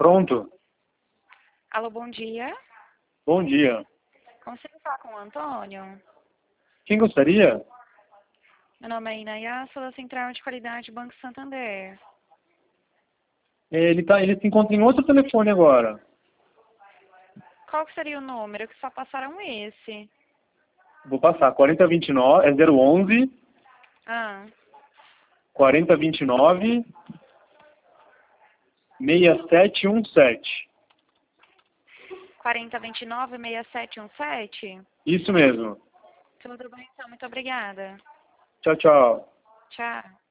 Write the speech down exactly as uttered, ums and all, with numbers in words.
Pronto. Alô, bom dia. Bom dia. Consigo falar com o Antônio? Quem gostaria? Meu nome é Inaya, sou da Central de Qualidade Banco Santander. Ele, tá, ele se encontra em outro telefone agora. Qual que seria o número? Que só passaram esse. Vou passar. quarenta vinte e nove, é zero onze, Ah, quarenta vinte e nove, sessenta e sete dezessete. quarenta vinte e nove, sessenta e sete dezessete? Isso mesmo. Tudo bem, então. Muito obrigada. Tchau, tchau. Tchau.